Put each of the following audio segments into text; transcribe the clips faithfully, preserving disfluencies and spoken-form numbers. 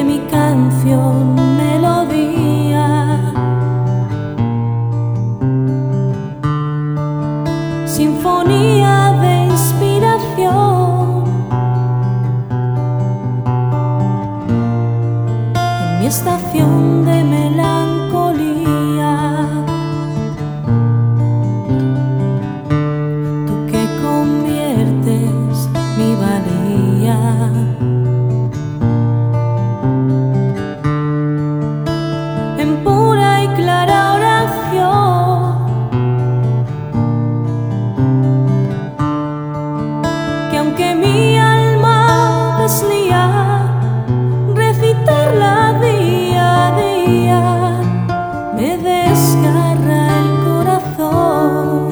mi canción melodía, sinfonía de inspiración. En mi estación de melancolía, tú que conviertes mi valía en pura y clara oración, que aunque mi alma deslía, recitarla día a día me desgarra el corazón.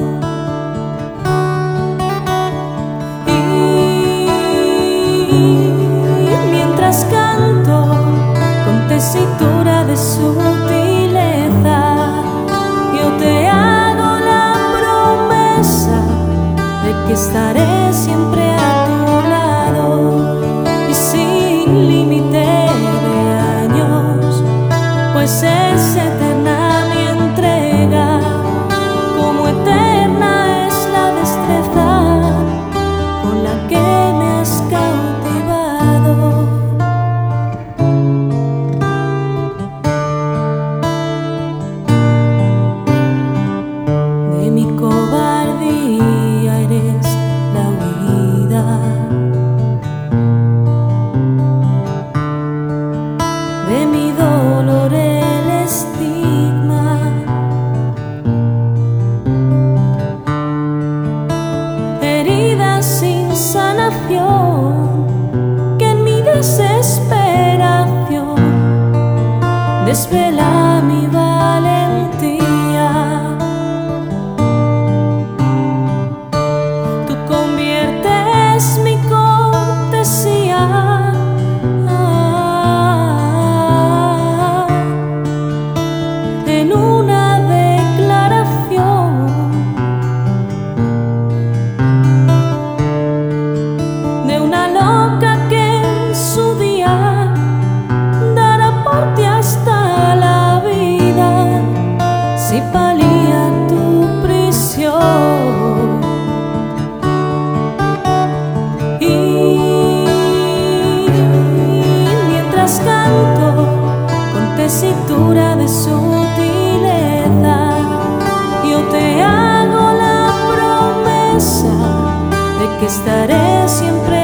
Y mientras canto con tesitura de sutileza, yo te hago la promesa de que estaré siempre a tu lado y sin límite de años, pues es eterna mi entrega, como eterna es la destreza con la que me has cautivado. De mi cobardía eres la huida, de mi dolor el estigma, herida sin sanación, que en mi desesperación desvela mi valentía. Tú conviertes mi cortesía ah, en una declaración de una loca que en su día dará por ti hasta la vida, si palía tu prisión. Y mientras canto con tesitura de sutileza, yo te hago la promesa de que estaré siempre